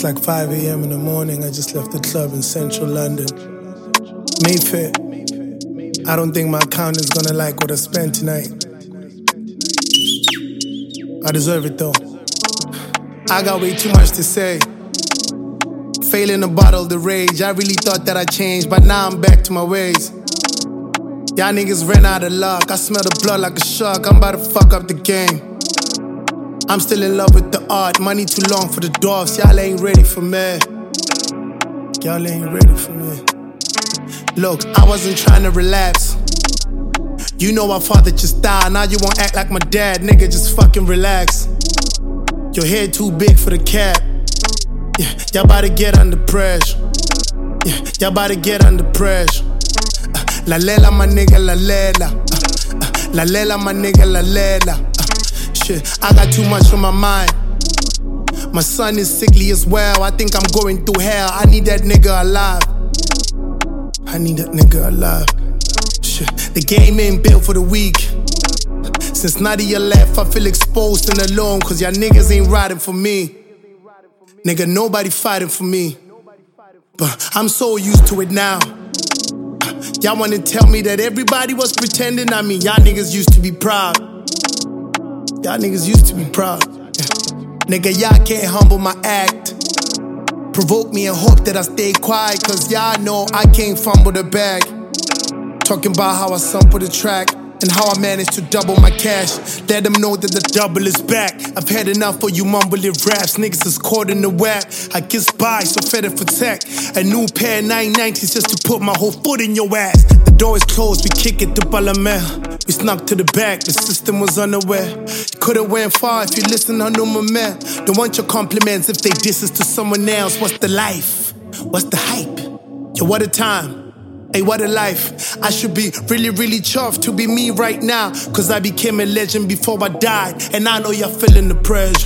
It's like 5 a.m. in the morning. I just left the club in central London. Mayfair. I don't think my accountant's gonna like what I spent tonight. I deserve it though. I got way too much to say. Failing to bottle the rage. I really thought that I changed, but now I'm back to my ways. Y'all niggas ran out of luck. I smell the blood like a shark. I'm about to fuck up the game. I'm still in love with the art. Money too long for the dwarfs. Y'all ain't ready for me. Y'all ain't ready for me. Look, I wasn't trying to relapse. You know my father just died. Now you won't act like my dad. Nigga, just fucking relax. Your head too big for the cap. Yeah, y'all about to get under pressure. Yeah, y'all about to get under pressure. La lela, my nigga, la lela. La lela, my nigga, la lela. Shit, I got too much on my mind. My son is sickly as well. I think I'm going through hell. I need that nigga alive. I need that nigga alive. Shit, the game ain't built for the weak. Since Nadia left, I feel exposed and alone, cause y'all niggas ain't riding for me. Nigga, nobody fighting for me. But I'm so used to it now. Y'all wanna tell me that everybody was pretending? I mean, y'all niggas used to be proud. Y'all niggas used to be proud. Nigga, y'all can't humble my act. Provoke me and hope that I stay quiet, cause y'all know I can't fumble the bag. Talking about how I sample the track and how I managed to double my cash. Let them know that the double is back. I've had enough for you mumbling raps. Niggas is caught in the web. I get by, so fed it for tech. A new pair of 990s just to put my whole foot in your ass. The door is closed, we kick it to Parliament. We snuck to the back, the system was unaware. You could've went far if you listened, I know my man. Don't want your compliments if they diss us to someone else. What's the life? What's the hype? Yo, what a time. Hey, what a life. I should be really, really chuffed to be me right now, cause I became a legend before I died. And I know y'all feeling the pressure.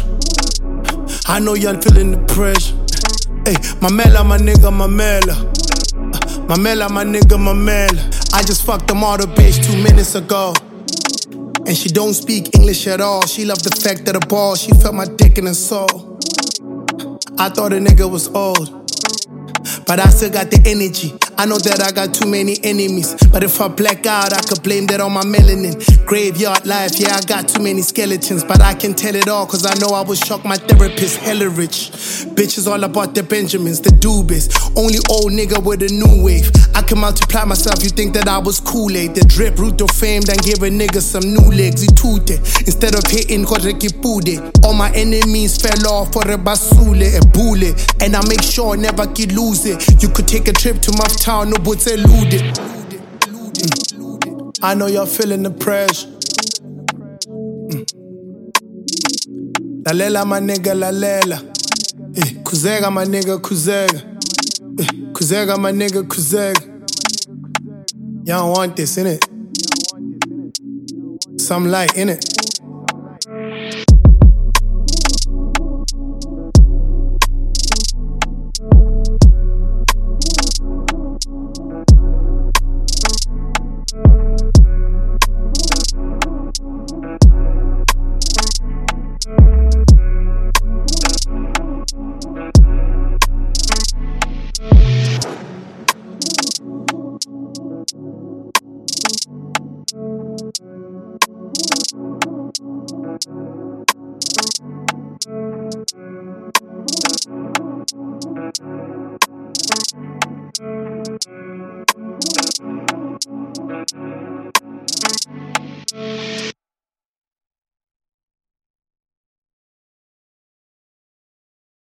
I know y'all feeling the pressure. Hey, Mamela, my nigga, Mamela. Mamela, my nigga, Mamela. I just fucked them all the bitch 2 minutes ago. And she don't speak English at all. She loved the fact that the ball, she felt my dick in her soul. I thought a nigga was old, but I still got the energy. I know that I got too many enemies, but if I black out, I could blame that on my melanin. Graveyard life, yeah, I got too many skeletons, but I can tell it all, cause I know I would shock my therapist, hella rich. Bitches all about the Benjamins, the doobies. Only old nigga with a new wave. I can multiply myself, you think that I was Kool-Aid. The drip, root of fame, then give a nigga some new legs, itute. Instead of hitting, korekipude. All my enemies fell off for a basule, a bullet. And I make sure I never get lose it. You could take a trip to my town, no but elude it. I know y'all feeling the pressure. La lela, my nigga, la lela. Kuzega, my nigga, kuzega. Kuzega, my nigga, kuzega. Y'all don't want this, innit? Some light, innit?